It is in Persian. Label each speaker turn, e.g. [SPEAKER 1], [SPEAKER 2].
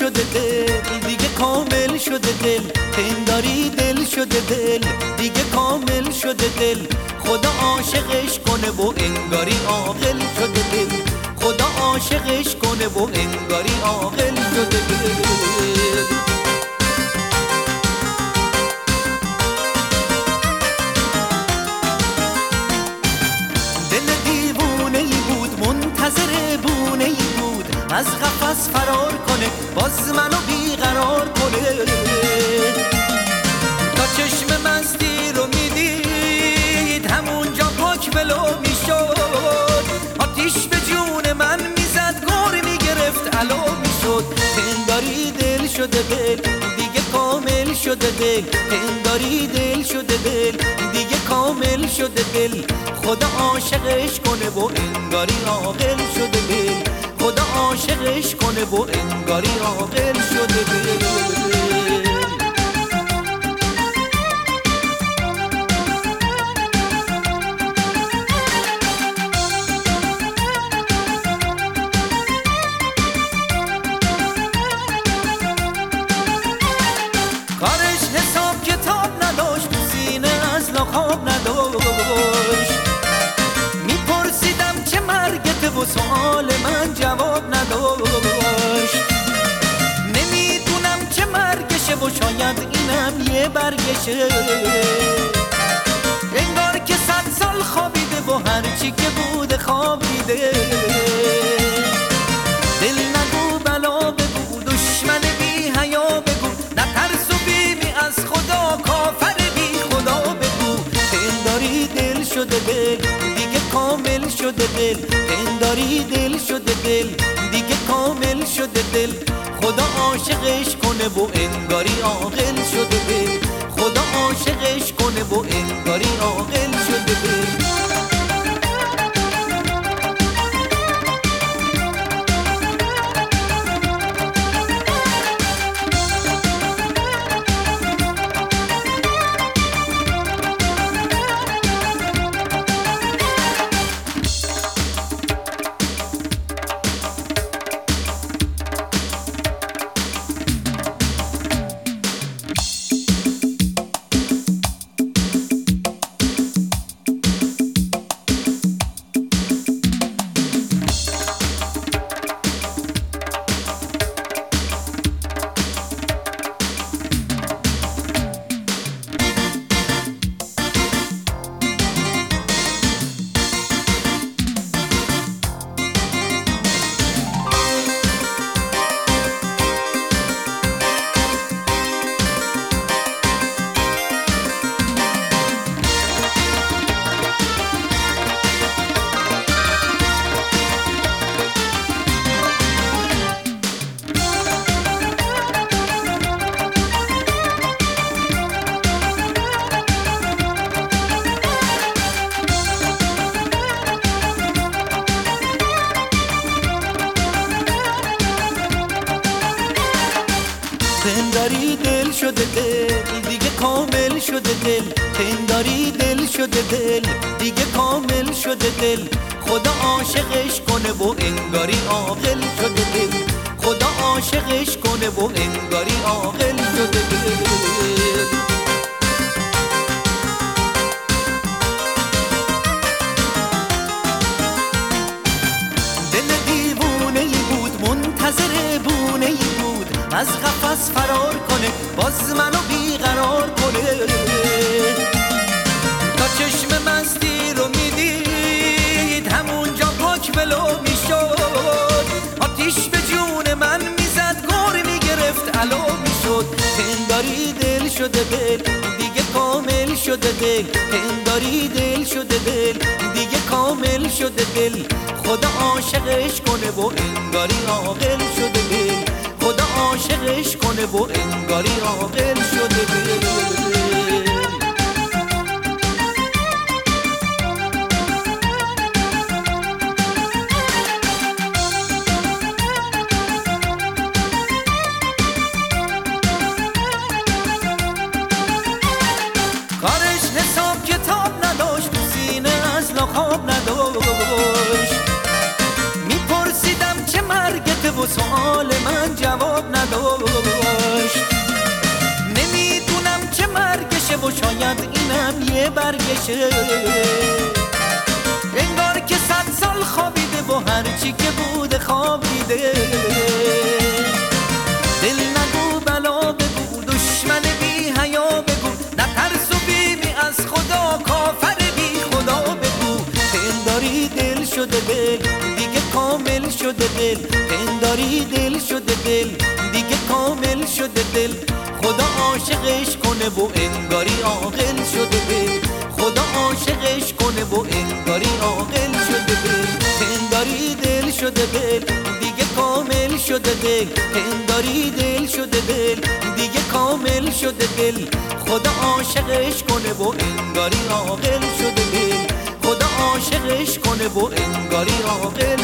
[SPEAKER 1] شده دل، دیگه کامل شده دل، پنداری دل شده دل، دیگه کامل شده دل. خدا عاشقش کنه و انگاری عاقل شده دل، خدا عاشقش کنه و انگاری عاقل شده دل. از قفس فرار کنه، باز منو بیقرار کنه. تا چشم مستی رو میدید همونجا پاک ولو میشد، آتیش به جون من میزد، گور میگرفت علو میشد. پنداری دل شده دل، دیگه کامل شده دل، پنداری دل شده دل، دیگه کامل شده دل. خدا عاشقش کنه و انگاری عاقل شده دل، خدا عاشقش کنه و انگاری عاقل شده دل. کارش حساب کتاب نداشت، تو سینه از لخاب نداشت. میپرسیدم چه مرگته و سؤال من جواب نداشت. نمیدونم چه مرگشه و شاید اینم یه برگشه. انگار که 100 سال خوابیده و هرچی که بوده خواب دیده. دل نگو بلا بگو، دشمن بی حیا بگو، نترس و بیمی از خدا، کافر بی خدا بگو. پنداری دل شده دل، دیگه کامل شده دل، پنداری دل شده دل، دیگه کامل شده دل. خدا عاشقش کنه و انگاری عاقل شده دل، خدا عاشقش کنه و انگاری عاقل شده دل. پنداری دل شده دل، دیگه کامل شده دل، پنداری دل شده دل، دیگه کامل شده دل. خدا عاشقش کنه و انگاری عاقل شده دل، خدا عاشقش کنه و انگاری عاقل شده دل. از قفس فرار کنه، باز منو بیقرار کنه. تا چشم مستی رو میدید همونجا پاک ولو میشد، آتیش به جون من میزد، گور میگرفت علو میشد. پنداری دل شده دل، دیگه کامل شده دل، پنداری دل شده دل، دیگه کامل شده دل. خدا عاشقش کنه و انگاری عاقل شده دل، خدا عاشقش کنه و انگاری عاقل شده دل. کارش حساب کتاب نداشت، تو سینه از لخاب نداشت. میپرسیدم چه مرگته و سؤال من جواب نداشت. هم یه برگشه، انگار که 100 سال خوابیده و هرچی که بوده خواب دیده. دل نگو بلا بگو، دشمن بی حیا بگو، نترس و بیمی از خدا، کافر بی خدا بگو. پنداری دل شده دل دیگه کامل شده دل، پنداری دل شده دل دیگه کامل شده دل. خدا عاشقش کنه و انگاری عاقل شده دل، خدا عاشقش کنه و انگاری عاقل شده دل. پنداری دل شده دل دیگه کامل شده دل، پنداری دل شده دل دیگه کامل شده دل. خدا عاشقش کنه و انگاری عاقل شده دل، خدا عاشقش کنه و انگاری عاقل